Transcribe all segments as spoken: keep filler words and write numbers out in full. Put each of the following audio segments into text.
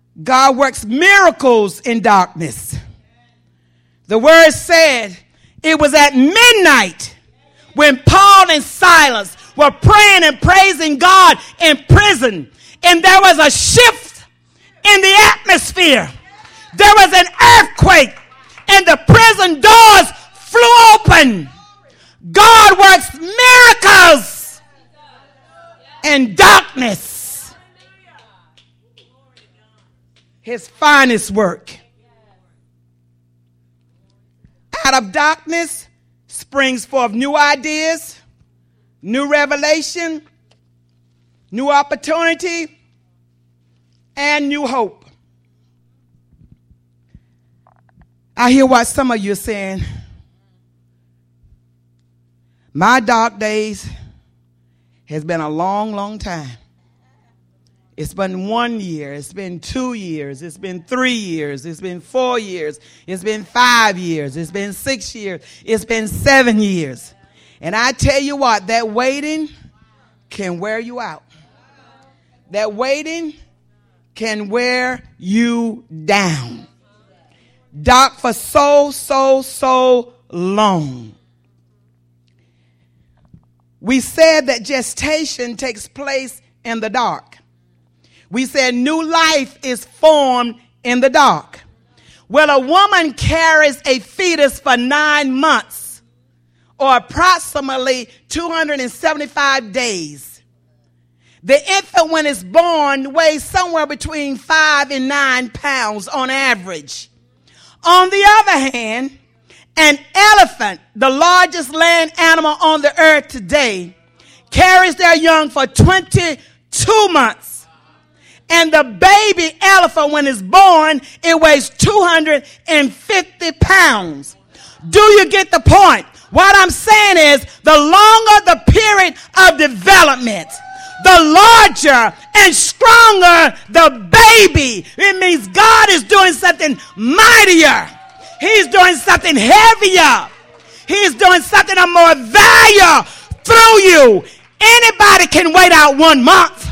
God works miracles in darkness. The word said it was at midnight when Paul and Silas were praying and praising God in prison, and there was a shift in the atmosphere. There was an earthquake, and the prison doors flew open. God works miracles in darkness. His finest work. Out of darkness springs forth new ideas, new revelation, new opportunity, and new hope. I hear what some of you are saying. My dark days has been a long, long time. It's been one year. It's been two years. It's been three years. It's been four years. It's been five years. It's been six years. It's been seven years. And I tell you what, that waiting can wear you out. That waiting can wear you down. Dark for so, so, so long. We said that gestation takes place in the dark. We said new life is formed in the dark. Well, a woman carries a fetus for nine months or approximately two hundred seventy-five days. The infant, when it's born, weighs somewhere between five and nine pounds on average. On the other hand, an elephant, the largest land animal on the earth today, carries their young for twenty-two months. And the baby elephant, when it's born, it weighs two hundred fifty pounds. Do you get the point? What I'm saying is, the longer the period of development, the larger and stronger the baby. It means God is doing something mightier. He's doing something heavier. He's doing something of more value through you. Anybody can wait out one month.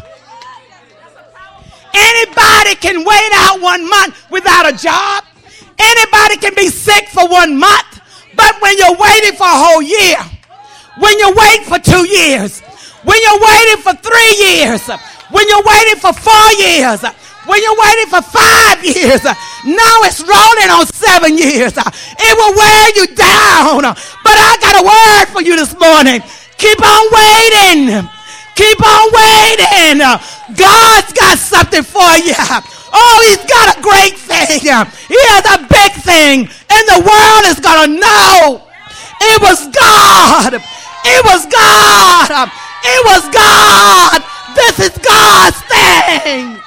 Anybody can wait out one month without a job. Anybody can be sick for one month. But when you're waiting for a whole year, when you're waiting for two years, when you're waiting for three years, when you're waiting for four years, when you're waiting for five years, now it's rolling on seven years. It will wear you down. But I got a word for you this morning. Keep on waiting. Keep on waiting. God's got something for you. Oh, he's got a great thing. He has a big thing. And the world is going to know it was God. It was God. It was God. This is God's thing.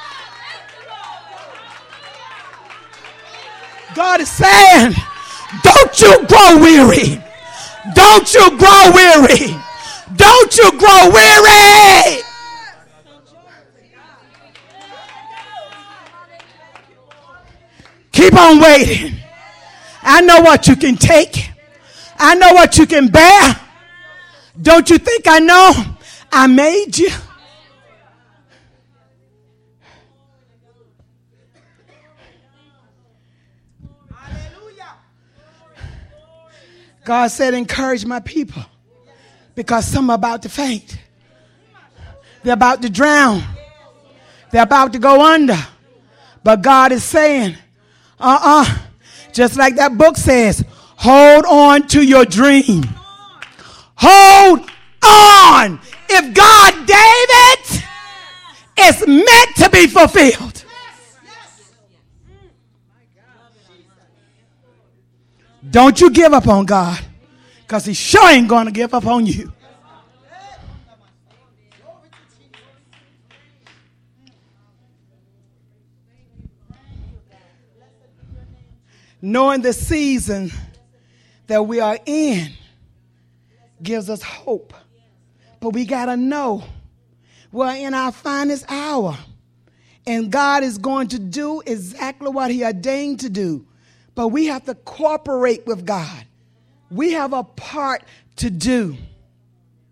God is saying, don't you grow weary. Don't you grow weary. Don't you grow weary. Keep on waiting. I know what you can take. I know what you can bear. Don't you think I know? I made you. God said, encourage my people, because some are about to faint. They're about to drown. They're about to go under. But God is saying, uh-uh, just like that book says, hold on to your dream. Hold on. If God gave it, it's meant to be fulfilled. Don't you give up on God, because he sure ain't going to give up on you. Knowing the season that we are in gives us hope. But we got to know we're in our finest hour. And God is going to do exactly what he ordained to do. But we have to cooperate with God. We have a part to do.